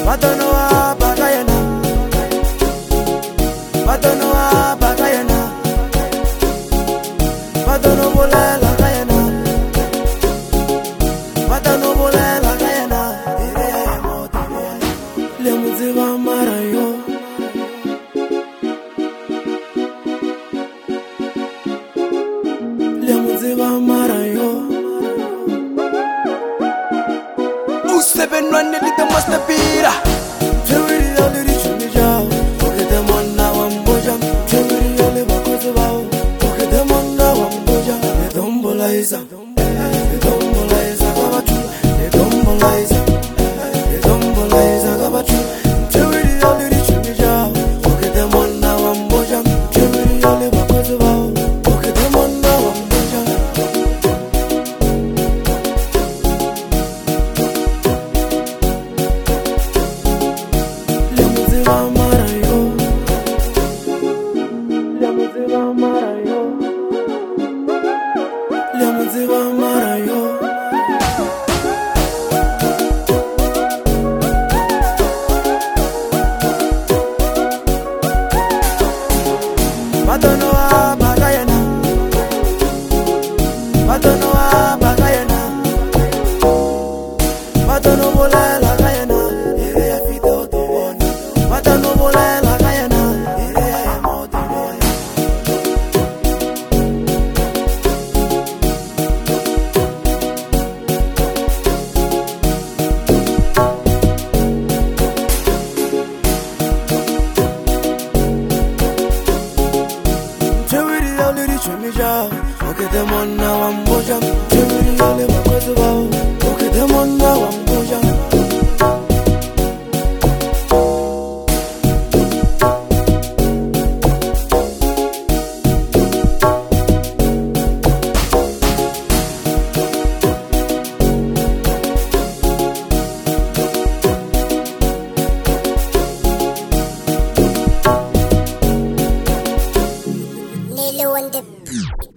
Matonoa bagayana, Matonoa bagayana, Matono bolela gayana, Matono bolela gayana. Le muziba marayo, le muziba marayo. Seven run the little master pira. Cherry only rich me jaw. Okay, them on now I'm bojam. Cherry only because of our. Okay, them on now I'm bojam. They don't bolize. They don't bolize. I got you. They don't bolize. They don't bolize. I got you. Cherry only rich me jaw. Okay, them on now I'm bojam. Cherry only because of our. Okay, them on now I'm bojam. Matonoa bagayana, Matonoa bagayana, Matono bolela gayana, ire ya fito tobona, Matono bolela gayana, ire ya moto boya. Okay, them on now I'm bojam. Cherry only because of our. Okay, them on now I'm bojam. Lilo and the